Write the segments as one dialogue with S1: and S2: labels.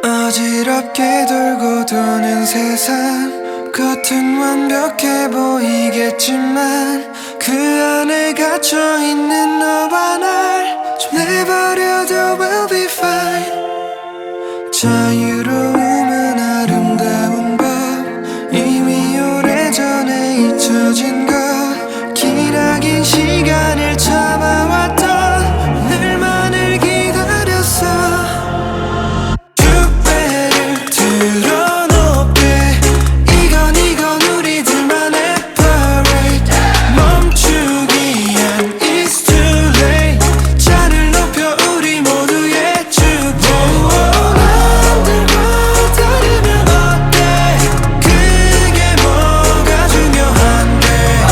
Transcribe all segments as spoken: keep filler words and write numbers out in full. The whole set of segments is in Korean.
S1: 어지럽게 돌고 도는 세상, 겉은 완벽해 보이겠지만 그 안에 갇혀있는 너와 날 좀 내버려둬. We'll be fine. 자유로움은 아름다운 법, 이미 오래전에 잊혀진 것. 기나긴 시간을 참아왔던 늘만을 기다렸어. 주배를 틀어놓게, 이건 이건 우리들만의 parade. 멈추기엔 it's too late. 잔을 높여 우리 모두의 축제. 남들과 다르면 어때? 그게 뭐가 중요한데.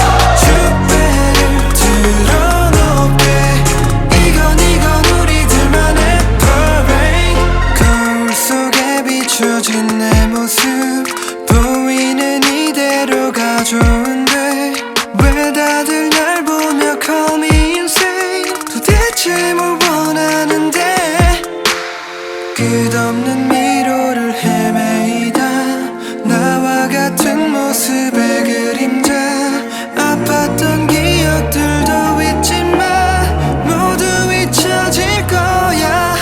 S1: 주배를 틀어놓게, 이건 이건 우리들만의 parade. 거울 속에 비춰진 내 모습 보이는 이대로가 좋은데 왜 다들 날 보며 call me insane. 도대체 뭘 원하는데. 끝없는 미로를 헤매이다 나와 같은 모습의 그림자. 아팠던 기억들도 잊지만 모두 잊혀질 거야.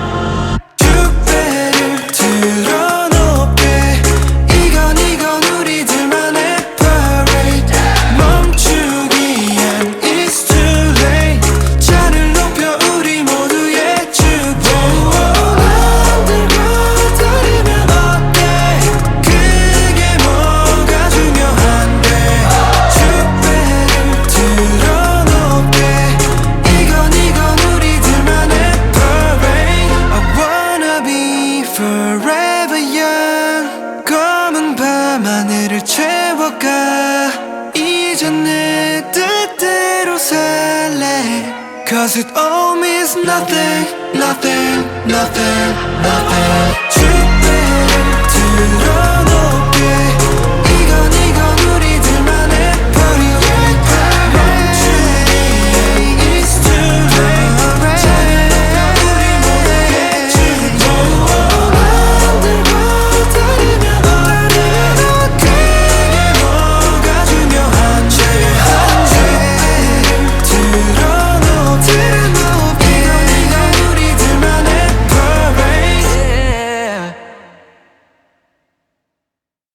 S1: 주배를 틀어놓게, 이건 이건 우리들만의 parade. 멈추기엔 it's too late. 잔을 높여 우리 모두의 축제. 남들과 다르면 어때? 그게 뭐가 중요한데. 주배를 틀어놓게, 이건 이건 우리들만의 parade. I wanna be forever young. 검은 밤 하늘을 채워가. 이젠 내 뜻대로 살래. Cause it all means nothing, nothing, nothing, nothing.